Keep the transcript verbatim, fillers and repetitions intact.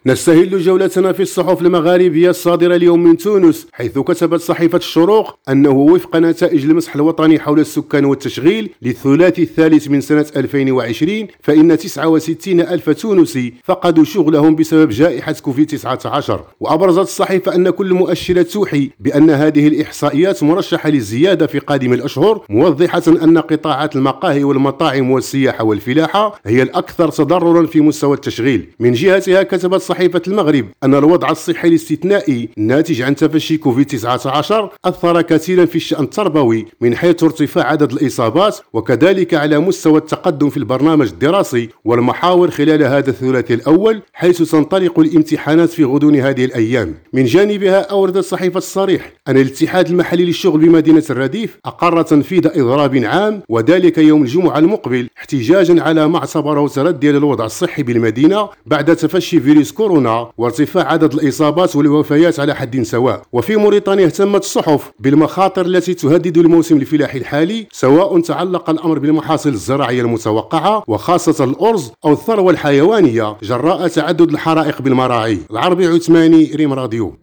نستهل جولتنا في الصحف المغاربية الصادرة اليوم من تونس، حيث كتبت صحيفة الشروق أنه وفق نتائج المسح الوطني حول السكان والتشغيل للثلاثي الثالث من سنة ألفين وعشرين، فإن تسعة وستين ألف تونسي فقدوا شغلهم بسبب جائحة كوفيد تسعة عشر. وأبرزت الصحيفة أن كل المؤشرات توحي بأن هذه الإحصائيات مرشحة للزيادة في قادم الأشهر، موضحة أن قطاعات المقاهي والمطاعم والسياحة والفلاحة هي الأكثر تضررا في مستوى التشغيل. من جهتها كتبت صحيفة المغرب أن الوضع الصحي الاستثنائي الناتج عن تفشي كوفيد تسعة عشر أثر كثيرا في الشأن التربوي من حيث ارتفاع عدد الإصابات، وكذلك على مستوى التقدم في البرنامج الدراسي والمحاور خلال هذا الثلاثي الأول، حيث تنطلق الامتحانات في غضون هذه الأيام. من جانبها أوردت صحيفة الصريح أن الاتحاد المحلي للشغل بمدينة الرديف أقر تنفيذ إضراب عام، وذلك يوم الجمعة المقبل، احتجاجا على ما اعتبره ترديا للوضع الصحي بالمدينة بعد تفشي فيروس كورونا وارتفاع عدد الإصابات والوفيات على حد سواء. وفي موريتانيا اهتمت الصحف بالمخاطر التي تهدد الموسم الفلاحي الحالي، سواء تعلق الأمر بالمحاصيل الزراعية المتوقعة وخاصة الأرز أو الثروة الحيوانية جراء تعدد الحرائق بالمراعي. العربي عثماني، ريم راديو.